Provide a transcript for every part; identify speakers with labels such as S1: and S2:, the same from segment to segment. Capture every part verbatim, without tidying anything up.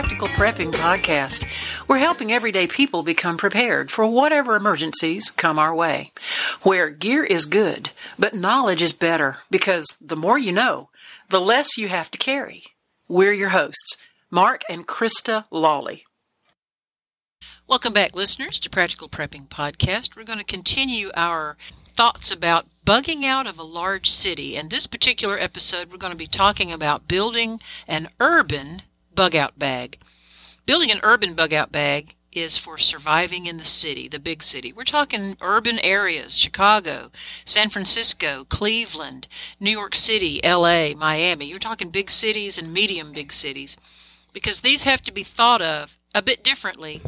S1: Practical Prepping Podcast. We're helping everyday people become prepared for whatever emergencies come our way. Where gear is good, but knowledge is better, because the more you know, the less you have to carry. We're your hosts, Mark and Krista Lawley. Welcome back, listeners, to Practical Prepping Podcast. We're going to continue our thoughts about bugging out of a large city. And this particular episode, we're going to be talking about building an urban bug-out bag. Building an urban bug-out bag is for surviving in the city, the big city. We're talking urban areas, Chicago, San Francisco, Cleveland, New York City, L A, Miami. You're talking big cities and medium big cities, because these have to be thought of a bit differently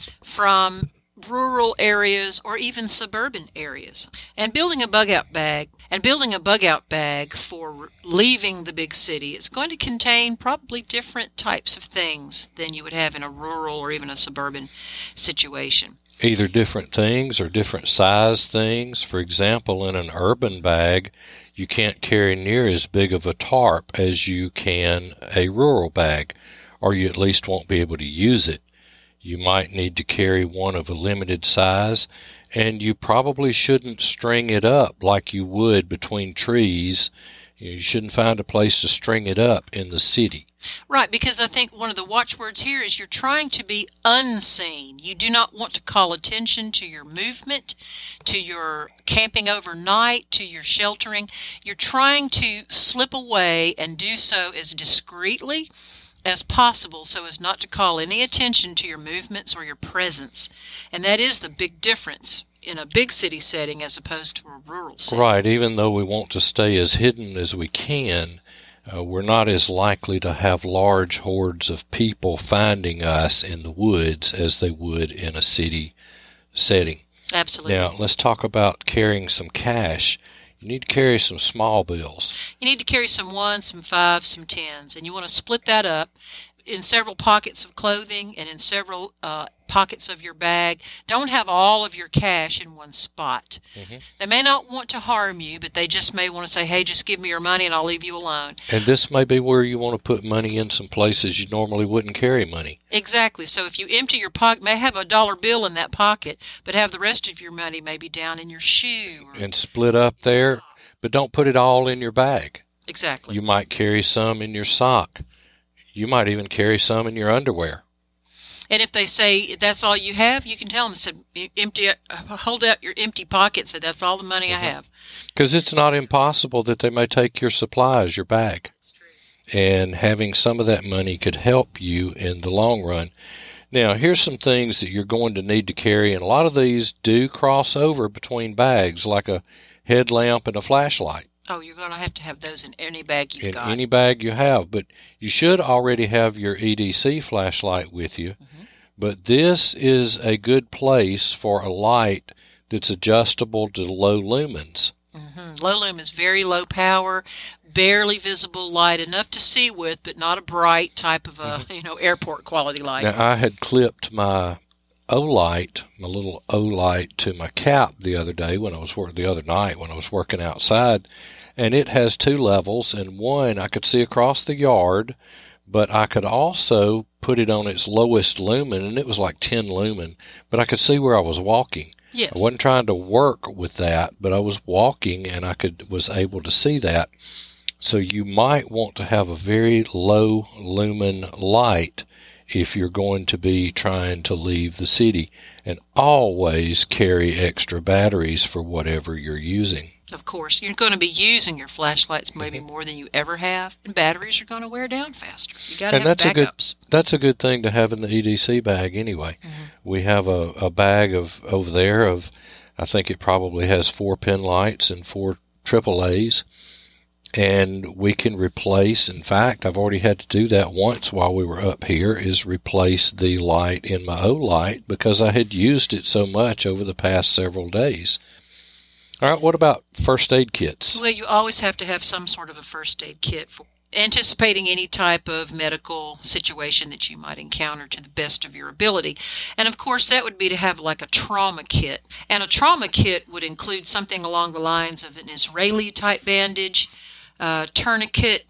S1: from rural areas or even suburban areas. And building a bug-out bag and building a bug-out bag for leaving the big city is going to contain probably different types of things than you would have in a rural or even a suburban situation.
S2: Either different things or different size things. For example, in an urban bag, you can't carry near as big of a tarp as you can a rural bag, or you at least won't be able to use it. You might need to carry one of a limited size, and you probably shouldn't string it up like you would between trees. You shouldn't find a place to string it up in the city.
S1: Right, because I think one of the watchwords here is you're trying to be unseen. You do not want to call attention to your movement, to your camping overnight, to your sheltering. You're trying to slip away and do so as discreetly as possible so as not to call any attention to your movements or your presence. And that is the big difference in a big city setting as opposed to a rural setting.
S2: Right. Even though we want to stay as hidden as we can, uh, we're not as likely to have large hordes of people finding us in the woods as they would in a city setting.
S1: Absolutely.
S2: Now, let's talk about carrying some cash. You need to carry some small bills.
S1: You need to carry some ones, some fives, some tens, and you want to split that up in several pockets of clothing and in several uh, pockets of your bag. Don't have all of your cash in one spot. Mm-hmm. They may not want to harm you, but they just may want to say, hey, just give me your money and I'll leave you alone.
S2: And this may be where you want to put money in some places you normally wouldn't carry money.
S1: Exactly. So if you empty your pocket, may have a dollar bill in that pocket, but have the rest of your money maybe down in your shoe. Or
S2: and split up there, but don't put it all in your bag.
S1: Exactly.
S2: You might carry some in your sock. You might even carry some in your underwear.
S1: And if they say that's all you have, you can tell them, said, empty, hold out your empty pocket, say that's all the money mm-hmm. I have.
S2: Because it's not impossible that they may take your supplies, your bag.
S1: That's true.
S2: And having some of that money could help you in the long run. Now, here's some things that you're going to need to carry, and a lot of these do cross over between bags, like a headlamp and a flashlight.
S1: Oh, you're going to have to have those in any bag you've
S2: in
S1: got.
S2: In any bag you have, but you should already have your E D C flashlight with you. Mm-hmm. But this is a good place for a light that's adjustable to low lumens.
S1: Mm-hmm. Low lumen is very low power, barely visible light, enough to see with, but not a bright type of a mm-hmm. you know airport quality light.
S2: Now, I had clipped my O-light, my little O-light, to my cap the other day when I was working, the other night when I was working outside, and it has two levels, and one I could see across the yard, but I could also put it on its lowest lumen, and it was like ten lumen, but I could see where I was walking.
S1: Yes.
S2: I wasn't trying to work with that, but I was walking, and I could was able to see that. So you might want to have a very low lumen light if you're going to be trying to leave the city, and always carry extra batteries for whatever you're using.
S1: Of course, you're going to be using your flashlights maybe mm-hmm. more than you ever have, and batteries are going to wear down faster. You got to have
S2: that's
S1: backups.
S2: A good, that's a good thing to have in the E D C bag anyway. Mm-hmm. We have a, a bag of over there of, I think it probably has four pin lights and four triple A's. And we can replace, in fact, I've already had to do that once while we were up here, is replace the light in my O-light because I had used it so much over the past several days. All right, what about first aid kits?
S1: Well, you always have to have some sort of a first aid kit for anticipating any type of medical situation that you might encounter to the best of your ability. And of course, that would be to have like a trauma kit. And a trauma kit would include something along the lines of an Israeli type bandage, uh, tourniquets,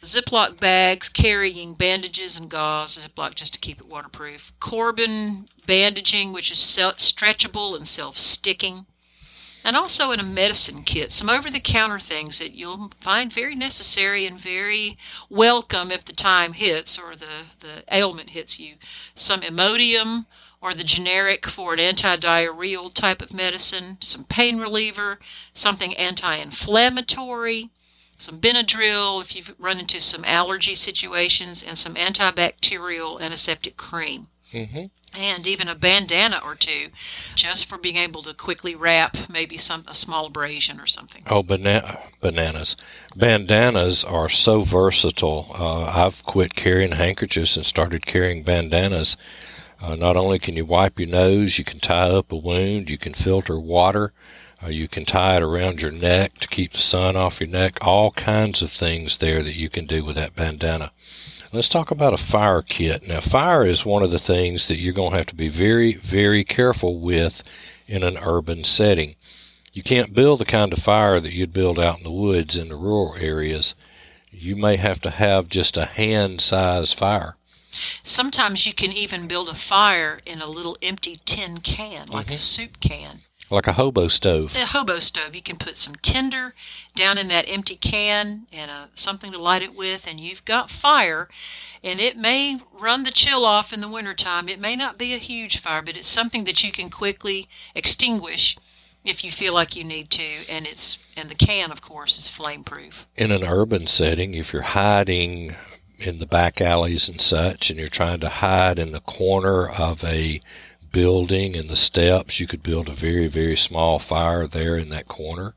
S1: Ziploc bags carrying bandages and gauze, Ziploc just to keep it waterproof. Corbin bandaging, which is stretchable and self-sticking. And also in a medicine kit, some over-the-counter things that you'll find very necessary and very welcome if the time hits or the, the ailment hits you. Some Imodium, or the generic for an anti-diarrheal type of medicine, some pain reliever, something anti-inflammatory, some Benadryl if you've run into some allergy situations, and some antibacterial antiseptic cream.
S2: Mm-hmm.
S1: And even a bandana or two, just for being able to quickly wrap maybe some a small abrasion or something.
S2: Oh, bana- bananas. Bandanas are so versatile. Uh, I've quit carrying handkerchiefs and started carrying bandanas. Uh, not only can you wipe your nose, you can tie up a wound, you can filter water, uh, you can tie it around your neck to keep the sun off your neck, all kinds of things there that you can do with that bandana. Let's talk about a fire kit. Now, fire is one of the things that you're going to have to be very, very careful with in an urban setting. You can't build the kind of fire that you'd build out in the woods in the rural areas. You may have to have just a hand-sized fire.
S1: Sometimes you can even build a fire in a little empty tin can, like mm-hmm. a soup can.
S2: Like a hobo stove.
S1: A hobo stove. You can put some tinder down in that empty can and uh, something to light it with, and you've got fire. And it may run the chill off in the wintertime. It may not be a huge fire, but it's something that you can quickly extinguish if you feel like you need to. And it's and the can, of course, is flame-proof.
S2: In an urban setting, if you're hiding in the back alleys and such, and you're trying to hide in the corner of a building in the steps, you could build a very, very small fire there in that corner.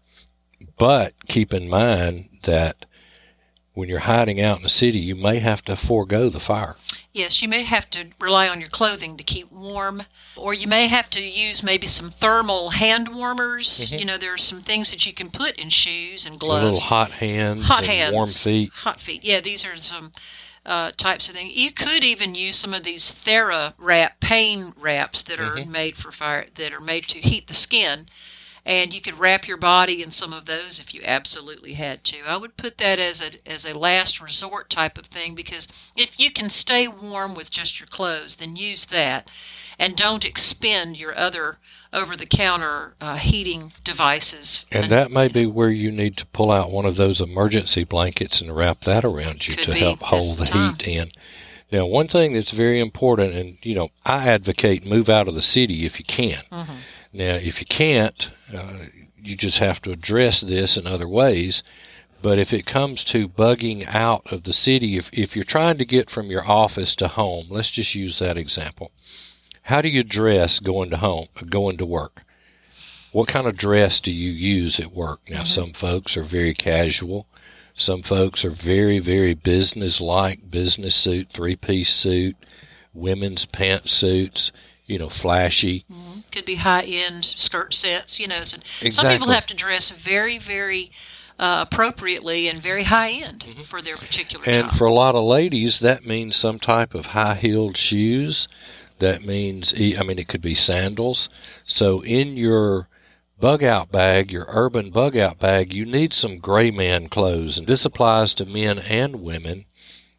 S2: But keep in mind that when you're hiding out in the city, you may have to forego the fire.
S1: Yes, you may have to rely on your clothing to keep warm, or you may have to use maybe some thermal hand warmers. Mm-hmm. You know, there are some things that you can put in shoes and gloves.
S2: A little hot hands,
S1: hot
S2: and
S1: hands,
S2: warm feet.
S1: Hot feet. Yeah, these are some uh, types of things. You could even use some of these Thera wrap, pain wraps that are mm-hmm. made for fire, that are made to heat the skin. And you could wrap your body in some of those if you absolutely had to. I would put that as a as a last resort type of thing, because if you can stay warm with just your clothes, then use that. And don't expend your other over-the-counter uh, heating devices.
S2: And that may be where you need to pull out one of those emergency blankets and wrap that around you
S1: Could
S2: to
S1: be.
S2: help hold
S1: That's
S2: the,
S1: the
S2: heat in. Now, one thing that's very important, and, you know, I advocate move out of the city if you can. Mm-hmm. Now, if you can't, uh, you just have to address this in other ways. But if it comes to bugging out of the city, if, if you're trying to get from your office to home, let's just use that example. How do you dress going to home, going to work? What kind of dress do you use at work? Now, mm-hmm. some folks are very casual. Some folks are very, very business-like, business suit, three-piece suit, women's pantsuits, you know, flashy.
S1: Mm-hmm. Could be high-end skirt sets, you know. So
S2: exactly.
S1: Some people have to dress very, very uh, appropriately and very high-end mm-hmm. for their particular
S2: and
S1: job.
S2: And for a lot of ladies, that means some type of high-heeled shoes. That means, I mean, it could be sandals. So in your bug-out bag, your urban bug-out bag, you need some gray man clothes. And this applies to men and women.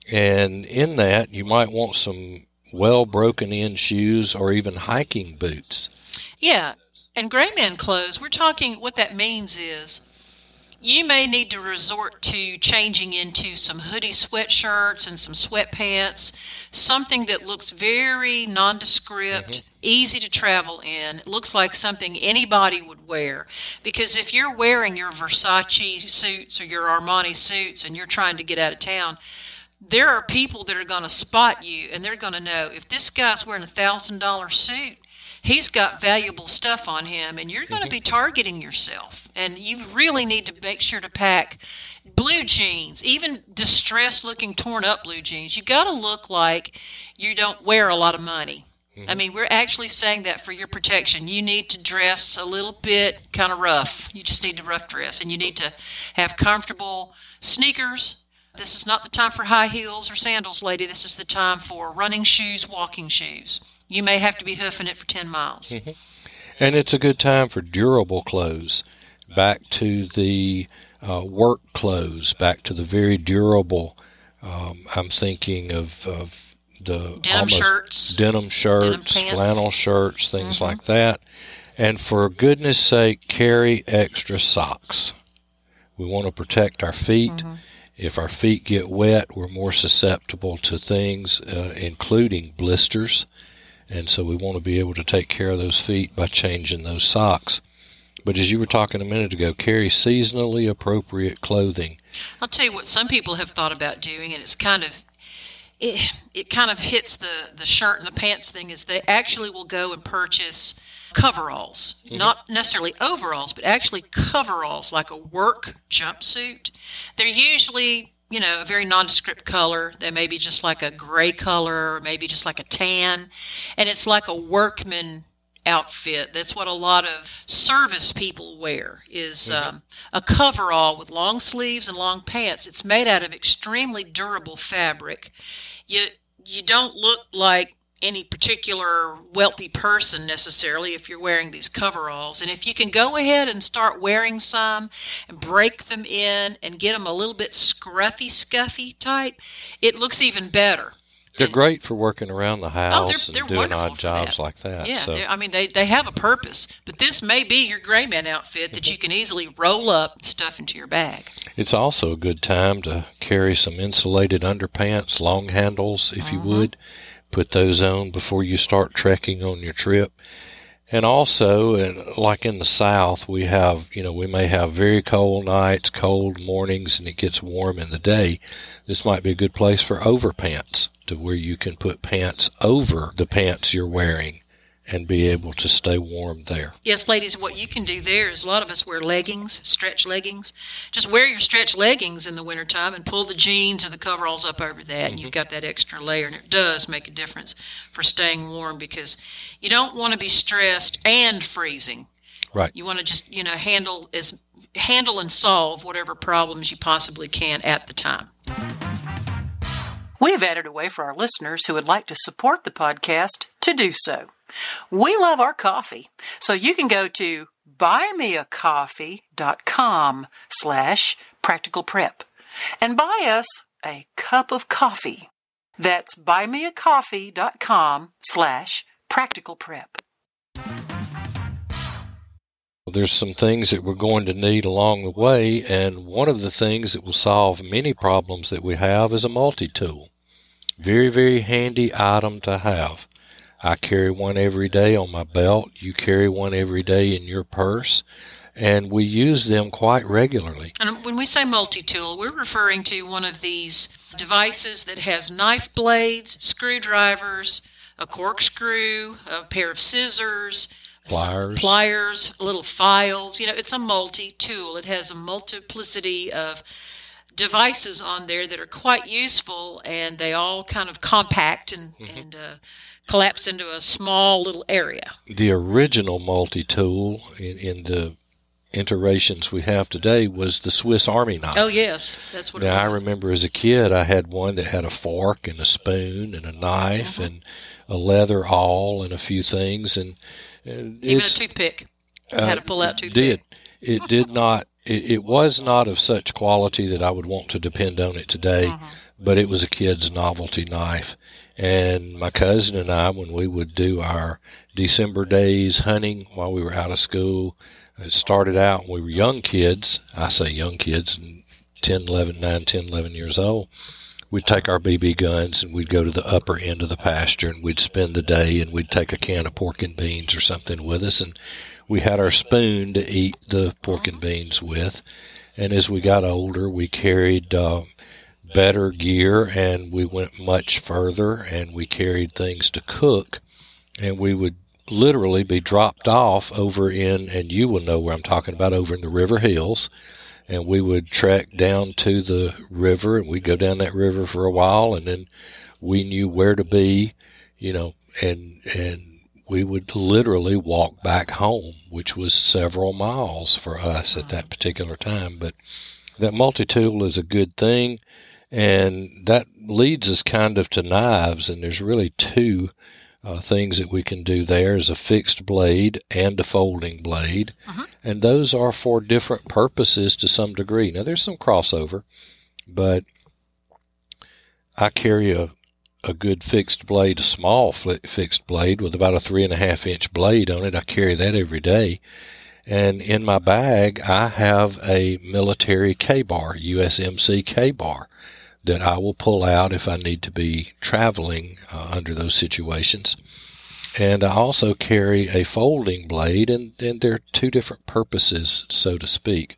S2: And in that, you might want some well broken in shoes or even hiking boots.
S1: Yeah, and gray man clothes, we're talking, what that means is you may need to resort to changing into some hoodie sweatshirts and some sweatpants, something that looks very nondescript, mm-hmm. easy to travel in. It looks like something anybody would wear. Because if you're wearing your Versace suits or your Armani suits and you're trying to get out of town, there are people that are going to spot you, and they're going to know, if this guy's wearing a one thousand dollars suit, he's got valuable stuff on him, and you're going to be targeting yourself. And you really need to make sure to pack blue jeans, even distressed-looking, torn-up blue jeans. You've got to look like you don't wear a lot of money. Mm-hmm. I mean, we're actually saying that for your protection. You need to dress a little bit kind of rough. You just need to rough dress, and you need to have comfortable sneakers. This is not the time for high heels or sandals, lady. This is the time for running shoes, walking shoes. You may have to be hoofing it for ten miles.
S2: Mm-hmm. And it's a good time for durable clothes. Back to the uh, work clothes, back to the very durable Um, I'm thinking of, of the
S1: denim
S2: almost
S1: shirts,
S2: denim shirts,
S1: denim
S2: flannel shirts, things
S1: mm-hmm.
S2: like that. And for goodness sake, carry extra socks. We want to protect our feet. Mm-hmm. If our feet get wet, we're more susceptible to things, uh, including blisters. And so we want to be able to take care of those feet by changing those socks. But as you were talking a minute ago, carry seasonally appropriate clothing.
S1: I'll tell you what some people have thought about doing, and it's kind of, it, it kind of hits the, the shirt and the pants thing, is they actually will go and purchase coveralls, mm-hmm. not necessarily overalls, but actually coveralls, like a work jumpsuit. They're usually, you know, a very nondescript color. They may be just like a gray color, or maybe just like a tan, and it's like a workman outfit. That's what a lot of service people wear, is mm-hmm. um, a coverall with long sleeves and long pants. It's made out of extremely durable fabric. You you don't look like any particular wealthy person necessarily if you're wearing these coveralls. And if you can go ahead and start wearing some and break them in and get them a little bit scruffy, scuffy type, it looks even better.
S2: They're great for working around the house
S1: oh, they're, they're
S2: and doing odd
S1: that.
S2: jobs like that.
S1: Yeah,
S2: so.
S1: I mean, they, they have a purpose. But this may be your gray man outfit that you can easily roll up and stuff into your bag.
S2: It's also a good time to carry some insulated underpants, long handles, if mm-hmm. you would. Put those on before you start trekking on your trip. And also, and like in the South, we have, you know, we may have very cold nights, cold mornings, and it gets warm in the day. This might be a good place for overpants, to where you can put pants over the pants you're wearing and be able to stay warm there.
S1: Yes, ladies, what you can do there is a lot of us wear leggings, stretch leggings. Just wear your stretch leggings in the wintertime and pull the jeans or the coveralls up over that, mm-hmm. and you've got that extra layer. And it does make a difference for staying warm, because you don't want to be stressed and freezing.
S2: Right.
S1: You want to just, you know, handle as handle and solve whatever problems you possibly can at the time. We have added a way for our listeners who would like to support the podcast to do so. We love our coffee, so you can go to buymeacoffee.com slash practical prep and buy us a cup of coffee. That's buymeacoffee.com slash practical prep.
S2: There's some things that we're going to need along the way, and one of the things that will solve many problems that we have is a multi-tool. Very, very handy item to have. I carry one every day on my belt. You carry one every day in your purse, and we use them quite regularly.
S1: And when we say multi-tool, we're referring to one of these devices that has knife blades, screwdrivers, a corkscrew, a pair of scissors,
S2: pliers,
S1: pliers, little files. You know, it's a multi-tool. It has a multiplicity of devices on there that are quite useful, and they all kind of compact and, mm-hmm. and uh, collapse into a small little area.
S2: The original multi-tool in, in the iterations we have today was the Swiss Army knife.
S1: Oh, yes. That's what
S2: now,
S1: it was.
S2: I remember as a kid, I had one that had a fork and a spoon and a knife mm-hmm. and a leather awl and a few things. and
S1: Even a toothpick. You uh, had a pull-out toothpick.
S2: Did. It did not. It, it was not of such quality that I would want to depend on it today, mm-hmm. but it was a kid's novelty knife. And my cousin and I, when we would do our December days hunting while we were out of school, it started out when we were young kids. I say young kids, ten, eleven, nine, ten, eleven years old. We'd take our B B guns and we'd go to the upper end of the pasture and we'd spend the day, and we'd take a can of pork and beans or something with us, and we had our spoon to eat the pork and beans with. And as we got older, we carried uh, better gear, and we went much further, and we carried things to cook, and we would literally be dropped off over in, and you will know where I'm talking about, over in the River Hills, and we would trek down to the river, and we'd go down that river for a while, and then we knew where to be, you know, and and we would literally walk back home, which was several miles for us at that particular time. But that multi-tool is a good thing, and that leads us kind of to knives, and there's really two uh, things that we can do there, is a fixed blade and a folding blade, uh-huh. and those are for different purposes to some degree. Now, there's some crossover, but I carry a, a good fixed blade, a small fixed blade with about a three and a half inch blade on it. I carry that every day. And in my bag, I have a military K-bar, U S M C K-bar, that I will pull out if I need to be traveling uh, under those situations. And I also carry a folding blade, and then there are two different purposes, so to speak.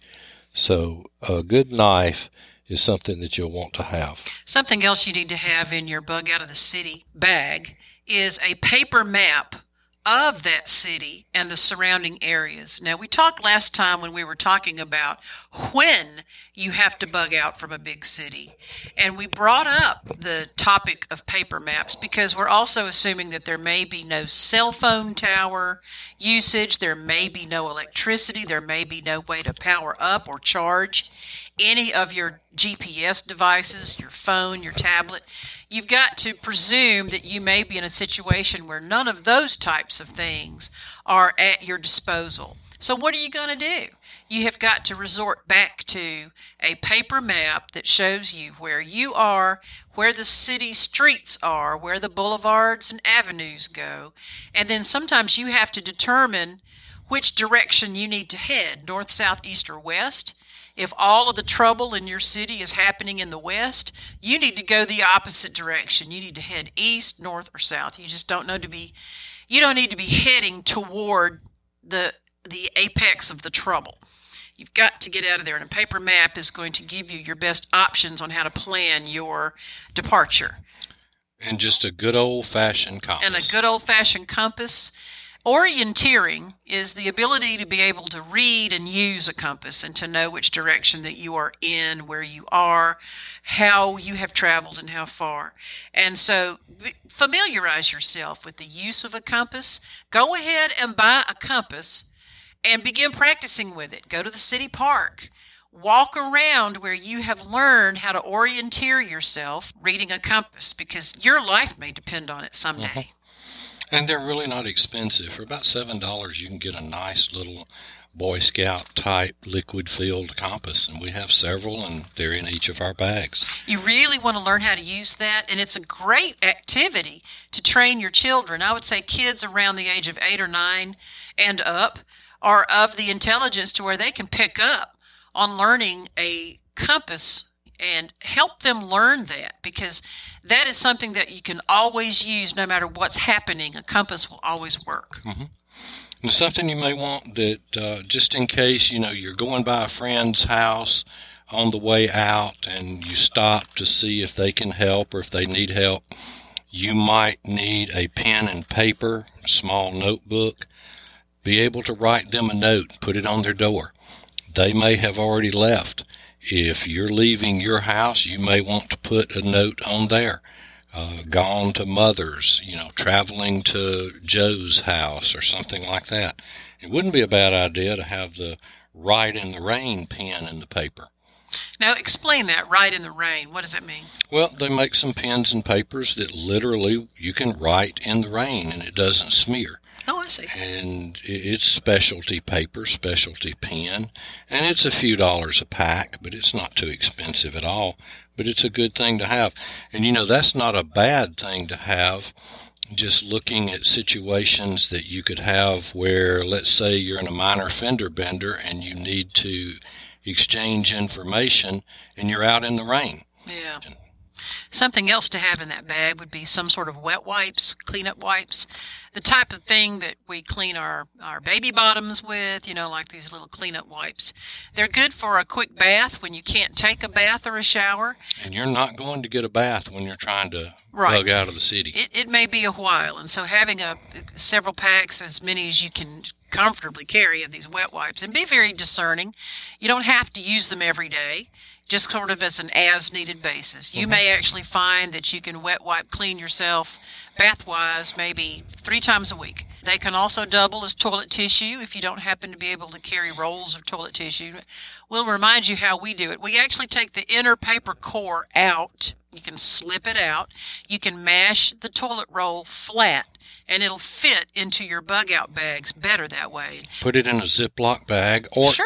S2: So a good knife is something that you'll want to have.
S1: Something else you need to have in your Bug Out of the City bag is a paper map of that city and the surrounding areas. Now, we talked last time when we were talking about when you have to bug out from a big city, and we brought up the topic of paper maps because we're also assuming that there may be no cell phone tower usage, there may be no electricity, there may be no way to power up or charge any of your G P S devices, your phone, your tablet. You've got to presume that you may be in a situation where none of those types of things are at your disposal. So what are you going to do? You have got to resort back to a paper map that shows you where you are, where the city streets are, where the boulevards and avenues go, and then sometimes you have to determine which direction you need to head, north, south, east, or west. If all of the trouble in your city is happening in the west, you need to go the opposite direction. You need to head east, north, or south. You just don't know to be, you don't need to be heading toward the the apex of the trouble. You've got to get out of there, and a paper map is going to give you your best options on how to plan your departure.
S2: And just a good old-fashioned compass.
S1: And a good old-fashioned compass. Orienteering is the ability to be able to read and use a compass and to know which direction that you are in, where you are, how you have traveled, and how far. And so familiarize yourself with the use of a compass. Go ahead and buy a compass and begin practicing with it. Go to the city park. Walk around where you have learned how to orienteer yourself reading a compass, because your life may depend on it someday.
S2: Mm-hmm. And they're really not expensive. For about seven dollars, you can get a nice little Boy Scout-type liquid-filled compass, and we have several, and they're in each of our bags.
S1: You really want to learn how to use that, and it's a great activity to train your children. I would say kids around the age of eight or nine and up are of the intelligence to where they can pick up on learning a compass and help them learn that, because that is something that you can always use no matter what's happening. A compass will always work.
S2: Mm-hmm. And something you may want that uh, just in case, you know, you're going by a friend's house on the way out and you stop to see if they can help or if they need help, you might need a pen and paper, a small notebook. Be able to write them a note, put it on their door. They may have already left. If you're leaving your house, you may want to put a note on there. Uh, gone to Mother's, you know, traveling to Joe's house or something like that. It wouldn't be a bad idea to have the Write in the Rain pen in the paper.
S1: Now, explain that, Write in the Rain. What does that mean?
S2: Well, they make some pens and papers that literally you can write in the rain and it doesn't smear.
S1: Oh, I see.
S2: And it's specialty paper, specialty pen, and it's a few dollars a pack, but it's not too expensive at all. But it's a good thing to have. And, you know, that's not a bad thing to have, just looking at situations that you could have where, let's say you're in a minor fender bender and you need to exchange information and you're out in the rain.
S1: Yeah. Something else to have in that bag would be some sort of wet wipes, cleanup wipes, the type of thing that we clean our, our baby bottoms with, you know, like these little cleanup wipes. They're good for a quick bath when you can't take a bath or a shower.
S2: And you're not going to get a bath when you're trying to
S1: right.
S2: bug out of the city.
S1: It, it may be a while, and so having a several packs, as many as you can comfortably carry of these wet wipes, and be very discerning. You don't have to use them every day, just sort of as an as-needed basis. You mm-hmm. may actually find that you can wet wipe clean yourself bath-wise maybe three times a week. They can also double as toilet tissue if you don't happen to be able to carry rolls of toilet tissue. We'll remind you how we do it. We actually take the inner paper core out. You can slip it out. You can mash the toilet roll flat, and it'll fit into your bug-out bags better that way.
S2: Put it in a Ziploc bag, or
S1: sure.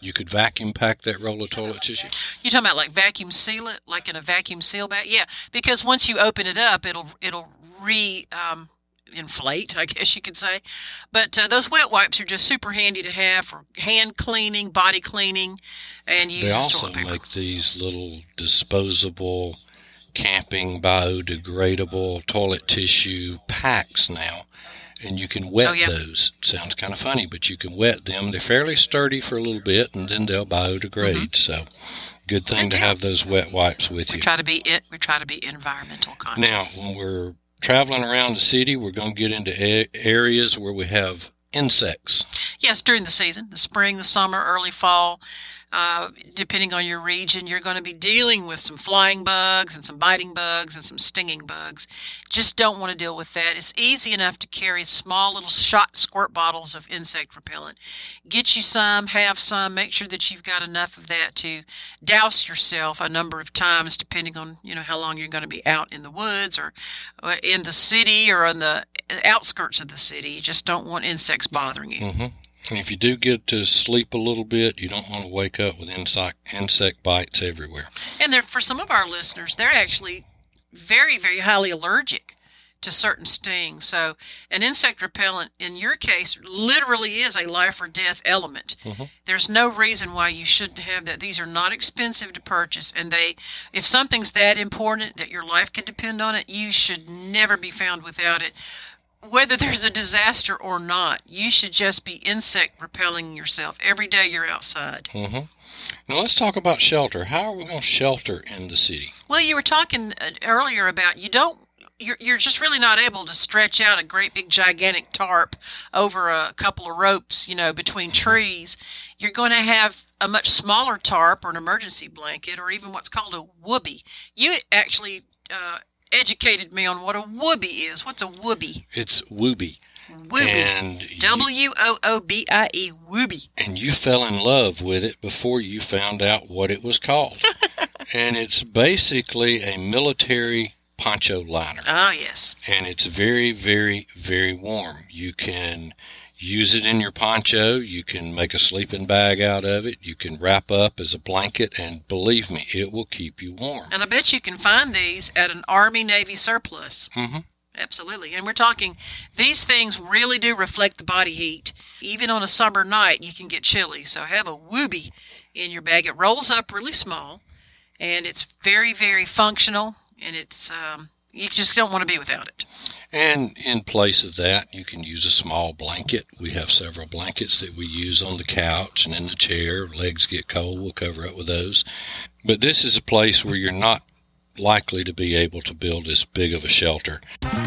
S2: You could vacuum pack that roll of toilet tissue.
S1: You're talking about like vacuum seal it, like in a vacuum seal bag? Yeah, because once you open it up, it'll it'll re um, inflate, I guess you could say. But uh, those wet wipes are just super handy to have for hand cleaning, body cleaning, and you
S2: They
S1: use
S2: also
S1: toilet paper.
S2: make these little disposable, camping, biodegradable toilet tissue packs now. And you can wet
S1: Oh, yeah.
S2: those. Sounds kind of funny, but you can wet them. They're fairly sturdy for a little bit, and then they'll biodegrade.
S1: Mm-hmm.
S2: So, good thing
S1: Good
S2: to
S1: deal.
S2: have those wet wipes with
S1: We
S2: you.
S1: try to be it. We try to be environmental conscious.
S2: Now, when we're traveling around the city, we're going to get into a- areas where we have insects.
S1: Yes, during the season, the spring, the summer, early fall, uh, depending on your region, you're going to be dealing with some flying bugs and some biting bugs and some stinging bugs. Just don't want to deal with that. It's easy enough to carry small little shot squirt bottles of insect repellent. Get you some, have some, make sure that you've got enough of that to douse yourself a number of times, depending on, you know, how long you're going to be out in the woods or uh, in the city or on the outskirts of the city. You just don't want insects bothering you.
S2: Mm-hmm. And if you do get to sleep a little bit, you don't want to wake up with insect, insect bites everywhere.
S1: And they're, for some of our listeners, they're actually very, very highly allergic to certain stings. So an insect repellent, in your case, literally is a life or death element.
S2: Mm-hmm.
S1: There's no reason why you shouldn't have that. These are not expensive to purchase. And they, if something's that important that your life can depend on it, you should never be found without it. Whether there's a disaster or not, you should just be insect repelling yourself every day you're outside.
S2: Mm-hmm. Now let's talk about shelter. How are we going to shelter in the city?
S1: Well, you were talking uh, earlier about you don't, you're, you're just really not able to stretch out a great big gigantic tarp over a couple of ropes, you know, between trees. You're going to have a much smaller tarp or an emergency blanket or even what's called a whoopee. You actually uh, educated me on what a whoopee is. What's a whoopee?
S2: It's Whoopee.
S1: Whoopee.
S2: And you,
S1: W O O B I E, whoopee.
S2: and you fell in love with it before you found out what it was called. And it's basically a military poncho liner.
S1: Oh, yes.
S2: And it's very, very, very warm. You can use it in your poncho. You can make a sleeping bag out of it. You can wrap up as a blanket, and believe me, it will keep you warm.
S1: And I bet you can find these at an Army-Navy surplus.
S2: Mm-hmm.
S1: Absolutely. And we're talking, these things really do reflect the body heat. Even on a summer night, you can get chilly. So have a whoopee in your bag. It rolls up really small, and it's very, very functional, and it's um, you just don't want to be without it.
S2: And in place of that, you can use a small blanket. We have several blankets that we use on the couch and in the chair. Legs get cold, we'll cover up with those. But this is a place where you're not likely to be able to build as big of a shelter.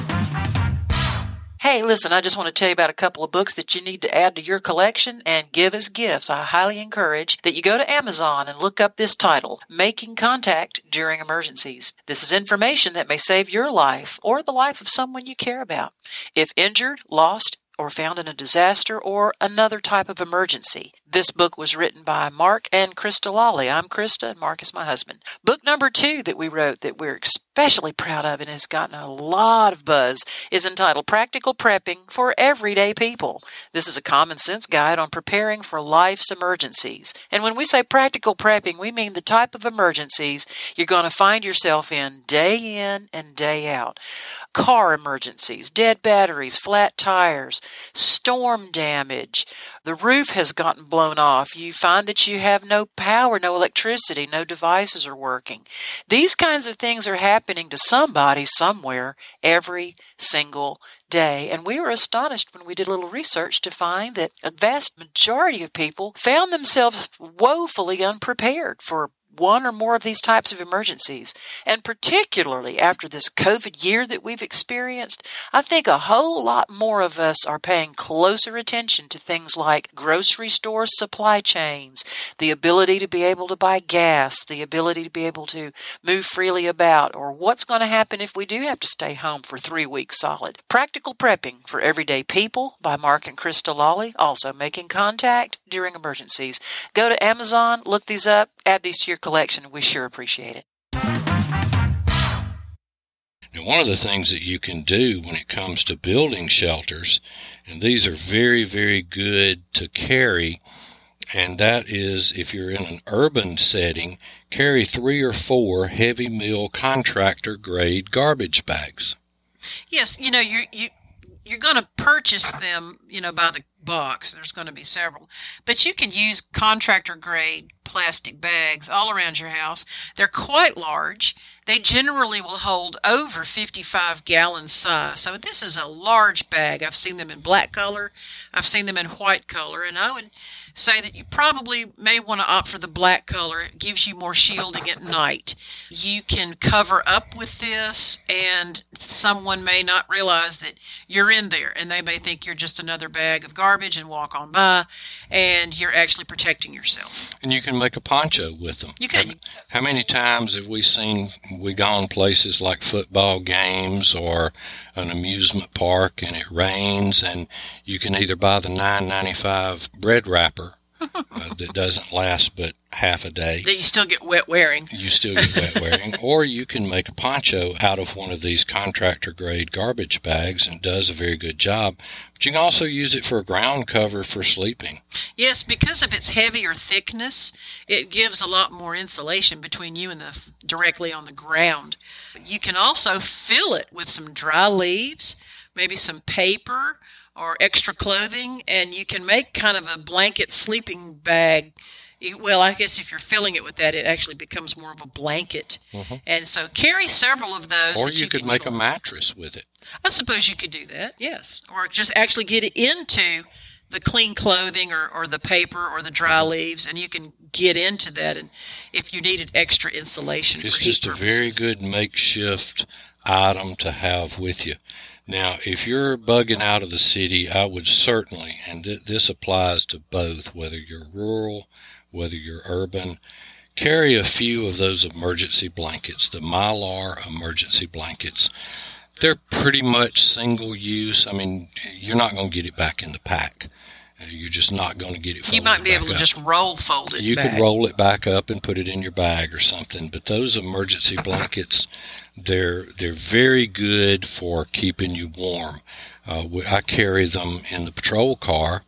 S1: Hey, listen, I just want to tell you about a couple of books that you need to add to your collection and give as gifts. I highly encourage that you go to Amazon and look up this title, Making Contact During Emergencies. This is information that may save your life or the life of someone you care about. If injured, lost, or found in a disaster or another type of emergency. This book was written by Mark and Krista Lawley. I'm Krista, and Mark is my husband. Book number two that we wrote that we're especially proud of and has gotten a lot of buzz is entitled Practical Prepping for Everyday People. This is a common sense guide on preparing for life's emergencies. And when we say practical prepping, we mean the type of emergencies you're going to find yourself in day in and day out. Car emergencies, dead batteries, flat tires, storm damage. The roof has gotten blown off. You find that you have no power, no electricity, no devices are working. These kinds of things are happening to somebody somewhere every single day. And we were astonished when we did a little research to find that a vast majority of people found themselves woefully unprepared for one or more of these types of emergencies. And particularly after this COVID year that we've experienced, I think a whole lot more of us are paying closer attention to things like grocery store supply chains, the ability to be able to buy gas, the ability to be able to move freely about, or what's going to happen if we do have to stay home for three weeks solid. Practical Prepping for Everyday People by Mark and Krista Lawley, also Making Contact During Emergencies. Go to Amazon, look these up, add these to your collection. We sure appreciate it.
S2: Now, one of the things that you can do when it comes to building shelters, and these are very, very good to carry And that is, if you're in an urban setting, carry three or four heavy mill contractor grade garbage bags.
S1: Yes, you know, you you you're going to purchase them, you know, by the box. There's going to be several. But you can use contractor grade plastic bags all around your house. They're quite large. They generally will hold over fifty-five gallon size. So this is a large bag. I've seen them in black color. I've seen them in white color. And I would say that you probably may want to opt for the black color. It gives you more shielding at night. You can cover up with this, and someone may not realize that you're in there, and they may think you're just another bag of garbage and walk on by, and you're actually protecting yourself.
S2: And you can make a poncho with them.
S1: You can.
S2: How many times have we seen, we gone places like football games or an amusement park, and it rains, and you can either buy the nine ninety-five bread wrapper uh, that doesn't last but half a day.
S1: That you still get wet wearing.
S2: You still get wet wearing. Or you can make a poncho out of one of these contractor grade garbage bags, and it does a very good job. But you can also use it for a ground cover for sleeping.
S1: Yes, because of its heavier thickness, it gives a lot more insulation between you and the directly on the ground. You can also fill it with some dry leaves, maybe some paper or extra clothing, and you can make kind of a blanket sleeping bag. Well, I guess if you're filling it with that, it actually becomes more of a blanket. Mm-hmm. And so carry several of those.
S2: Or you,
S1: you
S2: could make utilize. a mattress with it.
S1: I suppose you could do that, yes. Or just actually get it into the clean clothing or, or the paper or the dry mm-hmm. leaves, and you can get into that. And if you needed extra insulation,
S2: it's
S1: for
S2: just
S1: heat
S2: a
S1: purposes.
S2: very good makeshift item to have with you. Now, if you're bugging out of the city, I would certainly, and th- this applies to both, whether you're rural, whether you're urban, carry a few of those emergency blankets, the Mylar emergency blankets. They're pretty much single use. I mean, you're not going to get it back in the pack. You're just not going to get it folded
S1: You might be able to
S2: up.
S1: just roll fold it
S2: You
S1: back.
S2: could roll it back up and put it in your bag or something. But those emergency blankets, they're they're very good for keeping you warm. Uh, I carry them in the patrol car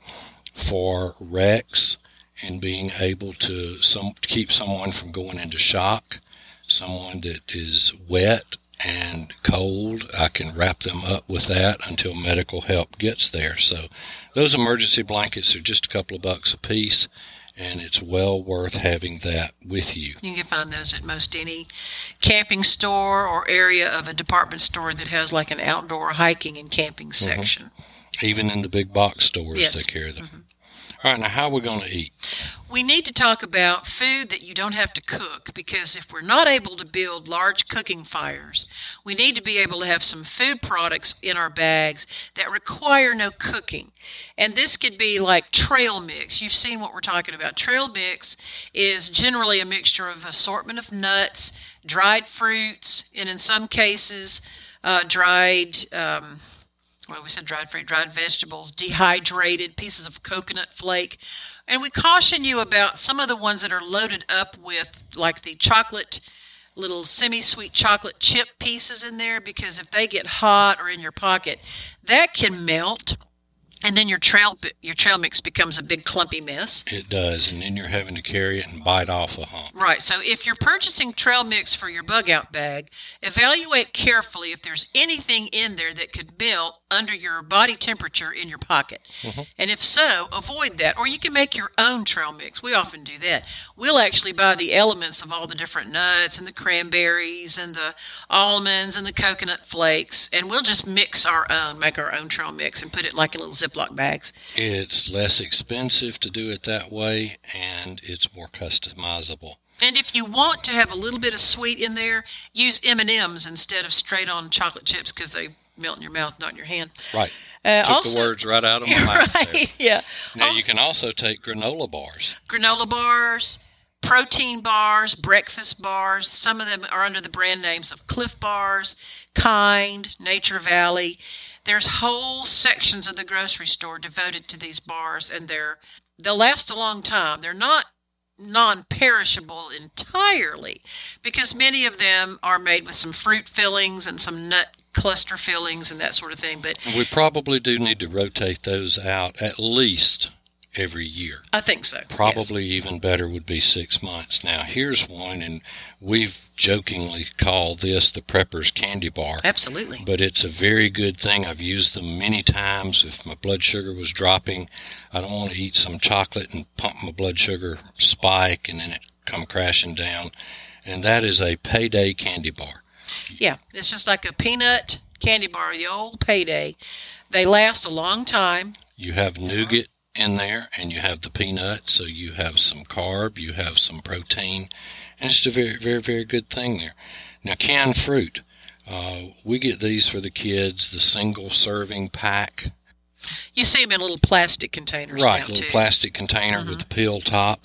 S2: for wrecks and being able to some keep someone from going into shock, someone that is wet and cold. I can wrap them up with that until medical help gets there. So those emergency blankets are just a couple of bucks a piece, and it's well worth having that with you.
S1: You can find those at most any camping store or area of a department store that has like an outdoor hiking and camping section.
S2: Mm-hmm. Even in the big box stores,
S1: yes.
S2: they carry them.
S1: Mm-hmm.
S2: All right, now how are we going to eat?
S1: We need to talk about food that you don't have to cook, because if we're not able to build large cooking fires, we need to be able to have some food products in our bags that require no cooking. And this could be like trail mix. You've seen what we're talking about. Trail mix is generally a mixture of assortment of nuts, dried fruits, and in some cases, uh, dried... Um, Well, we said dried fruit, dried vegetables, dehydrated pieces of coconut flake. And we caution you about some of the ones that are loaded up with, like the chocolate, little semi-sweet chocolate chip pieces in there, because if they get hot or in your pocket, that can melt. And then your trail your trail mix becomes a big clumpy mess.
S2: It does, and then you're having to carry it and bite off a hump.
S1: Right, so if you're purchasing trail mix for your bug-out bag, evaluate carefully if there's anything in there that could melt under your body temperature in your pocket. Mm-hmm. And if so, avoid that. Or you can make your own trail mix. We often do that. We'll actually buy the elements of all the different nuts and the cranberries and the almonds and the coconut flakes, and we'll just mix our own, make our own trail mix and put it like in little Ziploc bags.
S2: It's less expensive to do it that way, and it's more customizable.
S1: And if you want to have a little bit of sweet in there, use M and M's instead of straight-on chocolate chips, because they melt in your mouth, not in your hand.
S2: Right.
S1: Uh,
S2: Took
S1: also,
S2: the words right out of my mouth.
S1: Right,
S2: there.
S1: yeah.
S2: Now,
S1: also,
S2: you can also take granola bars.
S1: Granola bars, protein bars, breakfast bars. Some of them are under the brand names of Cliff Bars, Kind, Nature Valley. There's whole sections of the grocery store devoted to these bars, and they're they'll last a long time. They're not non-perishable entirely, because many of them are made with some fruit fillings and some nut cluster fillings and that sort of thing. But
S2: we probably do need to rotate those out at least every year.
S1: I think so.
S2: Probably
S1: yes.
S2: even better would be six months. Now, here's one, and we've jokingly called this the Prepper's Candy Bar.
S1: Absolutely.
S2: But it's a very good thing. I've used them many times. If my blood sugar was dropping, I don't want to eat some chocolate and pump my blood sugar spike and then it come crashing down. And that is a Payday candy bar.
S1: Yeah, it's just like a peanut candy bar, the old Payday. They last a long time.
S2: You have nougat in there, and you have the peanut, so you have some carb, you have some protein, and it's a very, very, very good thing there. Now, canned fruit. Uh, we get these for the kids, the single-serving pack.
S1: You see them in little plastic containers
S2: Right,
S1: now,
S2: little
S1: too.
S2: plastic container
S1: Mm-hmm.
S2: with the peel top,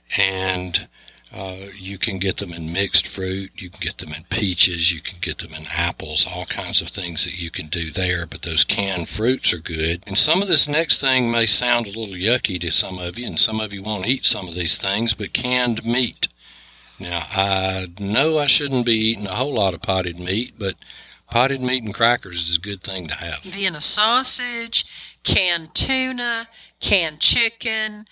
S2: and uh, you can get them in mixed fruit, you can get them in peaches, you can get them in apples, all kinds of things that you can do there, but those canned fruits are good. And some of this next thing may sound a little yucky to some of you, and some of you won't eat some of these things, but canned meat. Now, I know I shouldn't be eating a whole lot of potted meat, but potted meat and crackers is a good thing to have.
S1: Vienna sausage, canned tuna, canned chicken,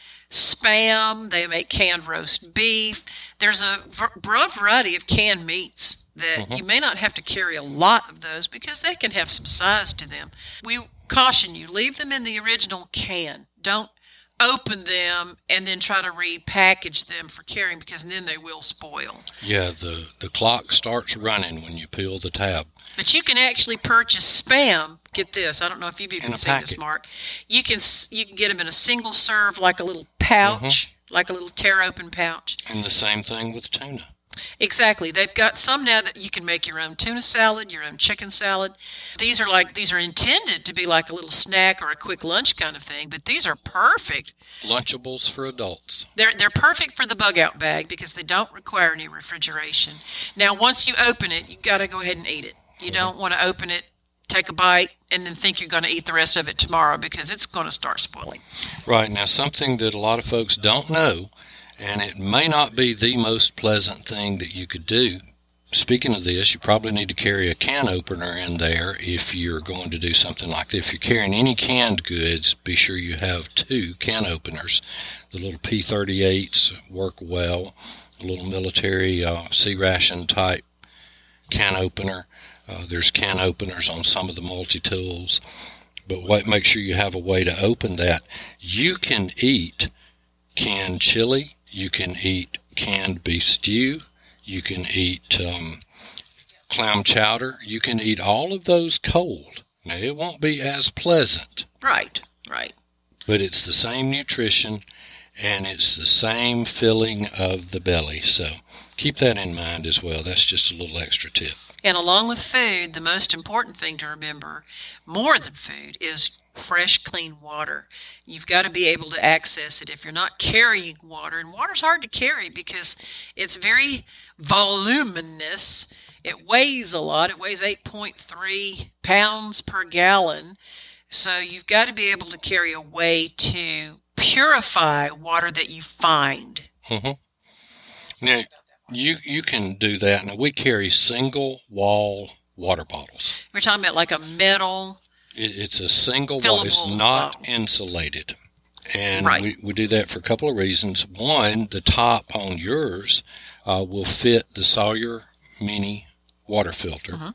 S1: Spam. They make canned roast beef. There's a broad variety of canned meats that mm-hmm. you may not have to carry a lot of those because they can have some size to them. We caution you, leave them in the original can. Don't open them and then try to repackage them for carrying because then they will spoil.
S2: Yeah, the, the clock starts running when you peel the tab.
S1: But you can actually purchase Spam. Get this, I don't know if you've even seen
S2: packet.
S1: this, Mark. You can you can get them in a single serve, like a little pouch, mm-hmm. like a little tear open pouch.
S2: And the same thing with tuna.
S1: Exactly. They've got some now that you can make your own tuna salad, your own chicken salad. These are like these are intended to be like a little snack or a quick lunch kind of thing, but these are perfect.
S2: Lunchables for adults.
S1: They're they're perfect for the bug out bag because they don't require any refrigeration. Now, once you open it, you've got to go ahead and eat it. You mm-hmm. don't want to open it, take a bite, and then think you're going to eat the rest of it tomorrow because it's going to start spoiling.
S2: Right. Now, something that a lot of folks don't know, and it may not be the most pleasant thing that you could do. Speaking of this, you probably need to carry a can opener in there if you're going to do something like this. If you're carrying any canned goods, be sure you have two can openers. The little P thirty-eights work well, a little military uh, C-ration type can opener. Uh, there's can openers on some of the multi-tools. But wait, make sure you have a way to open that. You can eat canned chili. You can eat canned beef stew. You can eat um, clam chowder. You can eat all of those cold. Now, it won't be as pleasant.
S1: Right, right.
S2: But it's the same nutrition, and it's the same filling of the belly. So keep that in mind as well. That's just a little extra tip.
S1: And along with food, the most important thing to remember, more than food, is fresh, clean water. You've got to be able to access it if you're not carrying water. And water's hard to carry because it's very voluminous. It weighs a lot. It weighs eight point three pounds per gallon. So you've got to be able to carry a way to purify water that you find.
S2: Mm-hmm. Now, you, you can do that. Now, we carry single wall water bottles.
S1: We're talking about like a metal...
S2: It's a single wall. It's not oh. insulated. And
S1: right.
S2: we, we do that for a couple of reasons. One, the top on yours uh, will fit the Sawyer Mini water filter. Mm-hmm.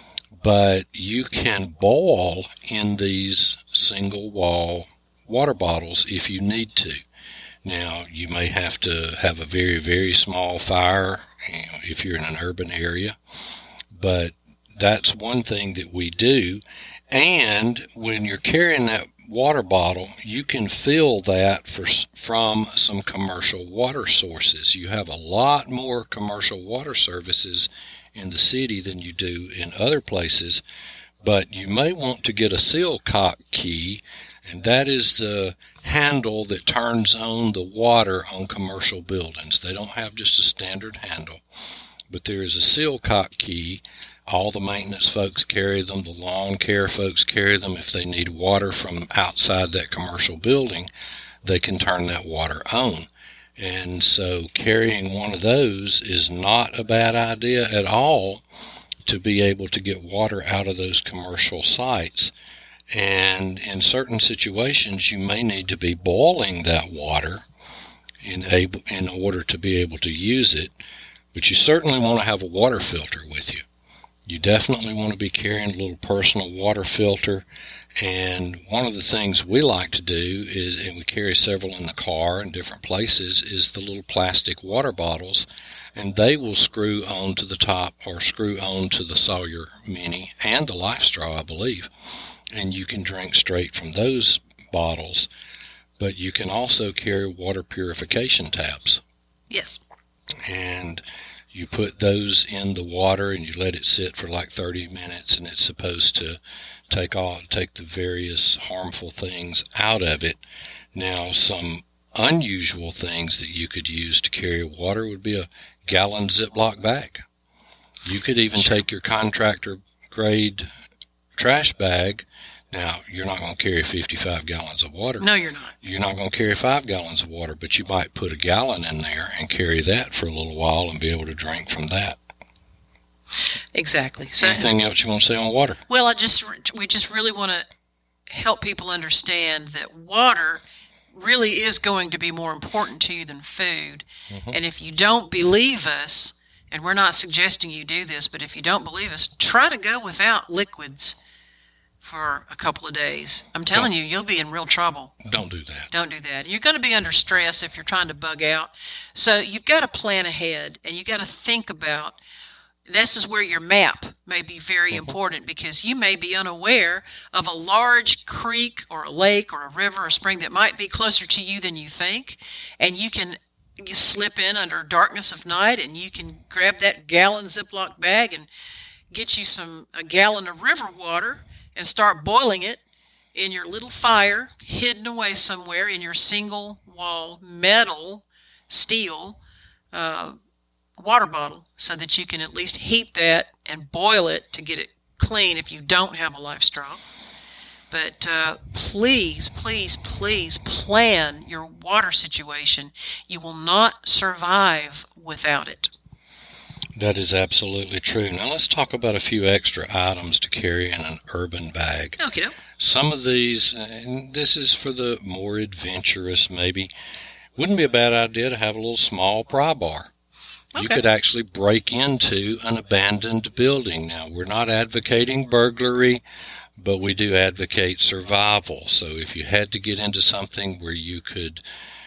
S2: But you can boil in these single wall water bottles if you need to. Now, you may have to have a very, very small fire, you know, if you're in an urban area. But that's one thing that we do. And when you're carrying that water bottle, you can fill that for, from some commercial water sources. You have a lot more commercial water services in the city than you do in other places, but you may want to get a Silcock key, and that is the handle that turns on the water on commercial buildings. They don't have just a standard handle, but there is a Silcock key. All the maintenance folks carry them. The lawn care folks carry them. If they need water from outside that commercial building, they can turn that water on. And so carrying one of those is not a bad idea at all to be able to get water out of those commercial sites. And in certain situations, you may need to be boiling that water in able in order to be able to use it. But you certainly want to have a water filter with you. You definitely want to be carrying a little personal water filter. And one of the things we like to do is, and we carry several in the car in different places, is the little plastic water bottles. And they will screw on to the top or screw on to the Sawyer Mini and the Life Straw, I believe. And you can drink straight from those bottles. But you can also carry water purification tabs.
S1: Yes.
S2: And you put those in the water and you let it sit for like thirty minutes, and it's supposed to take all, take the various harmful things out of it. Now, some unusual things that you could use to carry water would be a gallon Ziploc bag. You could even sure. take your contractor grade trash bag. Now, you're not going to carry fifty-five gallons of water.
S1: No, you're not.
S2: You're not going to carry five gallons of water, but you might put a gallon in there and carry that for a little while and be able to drink from that.
S1: Exactly. So,
S2: anything else you want to say on water?
S1: Well, I just we just really want to help people understand that water really is going to be more important to you than food. Mm-hmm. And if you don't believe us, and we're not suggesting you do this, but if you don't believe us, try to go without liquids for a couple of days. I'm telling don't, you, you'll be in real trouble.
S2: Don't do that.
S1: Don't do that. You're going to be under stress if you're trying to bug out. So you've got to plan ahead, and you've got to think about, this is where your map may be very mm-hmm. important, because you may be unaware of a large creek or a lake or a river or spring that might be closer to you than you think, and you can you slip in under darkness of night, and you can grab that gallon Ziploc bag and get you some a gallon of river water and start boiling it in your little fire, hidden away somewhere in your single-wall metal, steel uh, water bottle, so that you can at least heat that and boil it to get it clean if you don't have a Life Straw. But uh, please, please, please plan your water situation. You will not survive without it.
S2: That is absolutely true. Now let's talk about a few extra items to carry in an urban bag.
S1: Okay.
S2: Some of these, and this is for the more adventurous maybe, wouldn't be a bad idea to have a little small pry bar. Okay. You could actually break into an abandoned building. Now, we're not advocating burglary, but we do advocate survival. So if you had to get into something where you could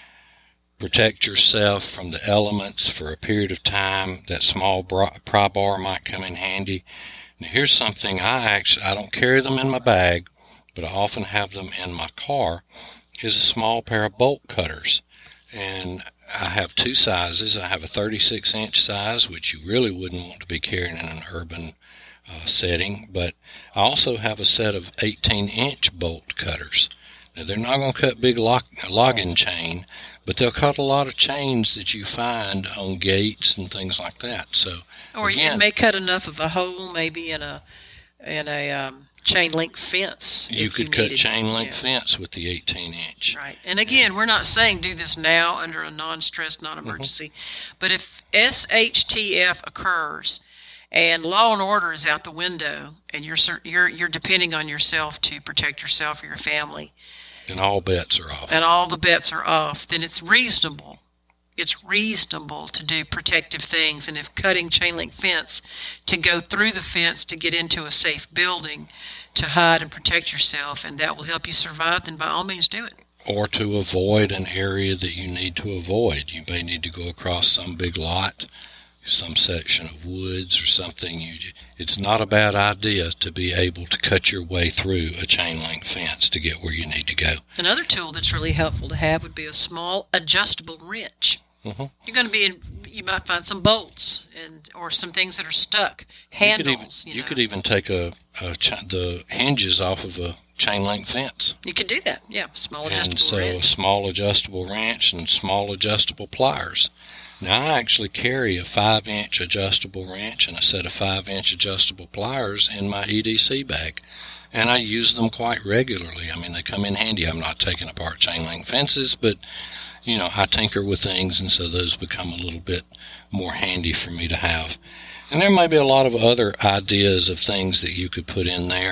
S2: protect yourself from the elements for a period of time, that small pry bar might come in handy. Now, here's something I actually, I don't carry them in my bag, but I often have them in my car, is a small pair of bolt cutters. And I have two sizes. I have a thirty-six inch size, which you really wouldn't want to be carrying in an urban uh, setting, but I also have a set of eighteen inch bolt cutters. Now, they're not going to cut big log- logging chain, but they'll cut a lot of chains that you find on gates and things like that. So,
S1: or
S2: again,
S1: it may cut enough of a hole, maybe in a in a um, chain link fence.
S2: You could
S1: you
S2: cut
S1: needed.
S2: chain link
S1: yeah.
S2: fence with the eighteen inch.
S1: Right. And again, we're not saying do this now under a non-stress, non-emergency, mm-hmm. but if S H T F occurs and law and order is out the window, and you're you're you're depending on yourself to protect yourself or your family,
S2: and all bets are off.
S1: And all the bets are off, then it's reasonable. It's reasonable to do protective things. And if cutting chain link fence to go through the fence to get into a safe building to hide and protect yourself, and that will help you survive, then by all means do it.
S2: Or to avoid an area that you need to avoid. You may need to go across some big lot, some section of woods or something. You, it's not a bad idea to be able to cut your way through a chain link fence to get where you need to go.
S1: Another tool that's really helpful to have would be a small adjustable wrench.
S2: Mm-hmm.
S1: You're going to be in, you might find some bolts and or some things that are stuck, handles.
S2: You could even,
S1: you
S2: you
S1: know.
S2: could even take a, a ch- the hinges off of a chain link fence.
S1: You could do that, yeah. Small adjustable
S2: and so
S1: wrench.
S2: a small adjustable wrench and small adjustable pliers. Now, I actually carry a five inch adjustable wrench and a set of five inch adjustable pliers in my E D C bag, and I use them quite regularly. I mean, they come in handy. I'm not taking apart chain link fences, but, you know, I tinker with things, and so those become a little bit more handy for me to have. And there may be a lot of other ideas of things that you could put in there.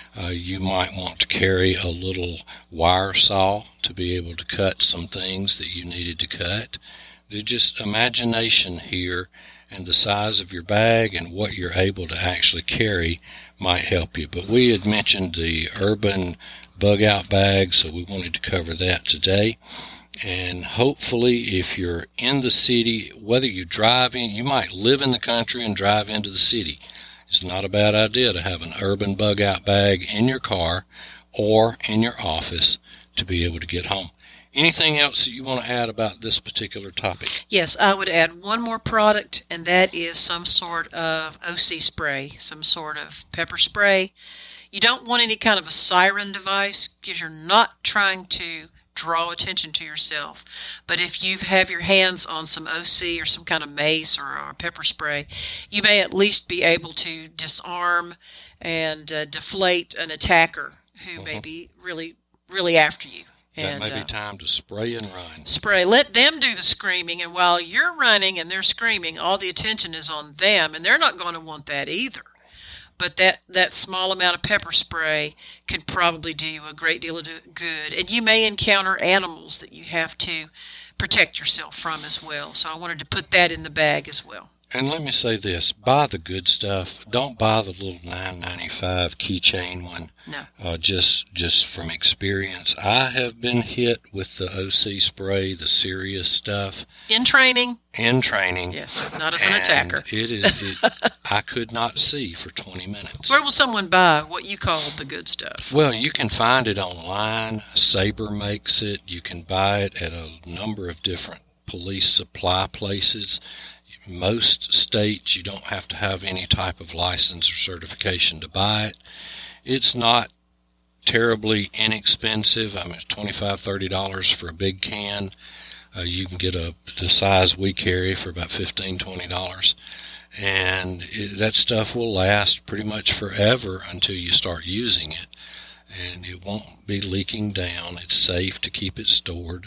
S2: Uh, you might want to carry a little wire saw to be able to cut some things that you needed to cut. There's just imagination here, and the size of your bag and what you're able to actually carry might help you. But we had mentioned the urban bug-out bag, so we wanted to cover that today. And hopefully, if you're in the city, whether you drive in, you might live in the country and drive into the city. It's not a bad idea to have an urban bug-out bag in your car or in your office to be able to get home. Anything else that you want to add about this particular topic?
S1: Yes, I would add one more product, and that is some sort of O C spray, some sort of pepper spray. You don't want any kind of a siren device because you're not trying to draw attention to yourself. But if you have your hands on some O C or some kind of mace or, or pepper spray, you may at least be able to disarm and uh, deflate an attacker who uh-huh. may be really, really after you.
S2: That
S1: and,
S2: may be
S1: uh,
S2: time to spray and run.
S1: Spray. Let them do the screaming, and while you're running and they're screaming, all the attention is on them, and they're not going to want that either. But that, that small amount of pepper spray could probably do you a great deal of good. And you may encounter animals that you have to protect yourself from as well. So I wanted to put that in the bag as well.
S2: And let me say this, buy the good stuff. Don't buy the little nine ninety-five keychain one.
S1: No.
S2: Uh, just just from experience. I have been hit with the O C spray, the serious stuff.
S1: In training?
S2: In training.
S1: Yes, not as an attacker.
S2: It is. It, I could not see for twenty minutes.
S1: Where will someone buy what you call the good stuff?
S2: Well, you can find it online. Sabre makes it. You can buy it at a number of different police supply places. Most states, you don't have to have any type of license or certification to buy it. It's not terribly inexpensive. I mean, it's twenty-five dollars, thirty dollars for a big can. Uh, you can get a the size we carry for about fifteen dollars, twenty dollars. And it, that stuff will last pretty much forever until you start using it. And it won't be leaking down. It's safe to keep it stored.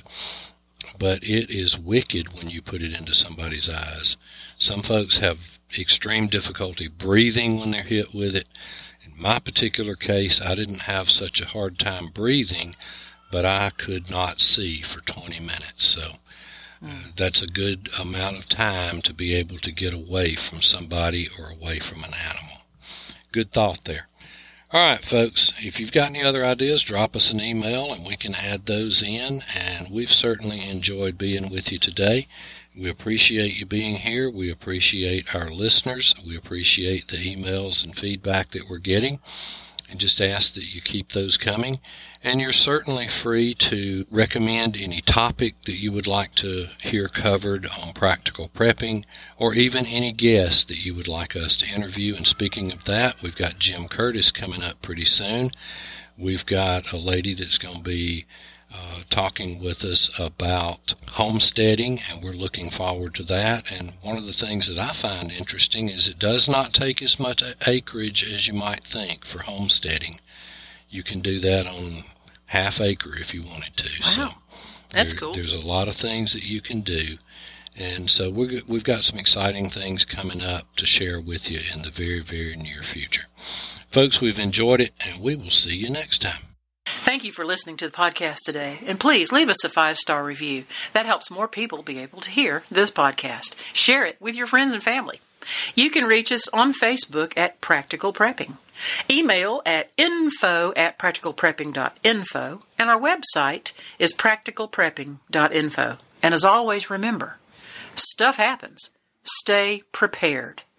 S2: But it is wicked when you put it into somebody's eyes. Some folks have extreme difficulty breathing when they're hit with it. In my particular case, I didn't have such a hard time breathing, but I could not see for twenty minutes. So uh, that's a good amount of time to be able to get away from somebody or away from an animal. Good thought there. All right, folks, if you've got any other ideas, drop us an email and we can add those in. And we've certainly enjoyed being with you today. We appreciate you being here. We appreciate our listeners. We appreciate the emails and feedback that we're getting. And just ask that you keep those coming. And you're certainly free to recommend any topic that you would like to hear covered on practical prepping, or even any guests that you would like us to interview. And speaking of that, we've got Jim Curtis coming up pretty soon. We've got a lady that's going to be uh, talking with us about homesteading, and we're looking forward to that. And one of the things that I find interesting is it does not take as much acreage as you might think for homesteading. You can do that on half acre if you wanted to.
S1: Wow,
S2: so
S1: that's
S2: there,
S1: cool.
S2: There's a lot of things that you can do. And so we're, we've got some exciting things coming up to share with you in the very, very near future. Folks, we've enjoyed it, and we will see you next time.
S1: Thank you for listening to the podcast today. And please leave us a five-star review. That helps more people be able to hear this podcast. Share it with your friends and family. You can reach us on Facebook at Practical Prepping. Email at info at practicalprepping.info, and our website is practicalprepping.info. And as always, remember, stuff happens. Stay prepared.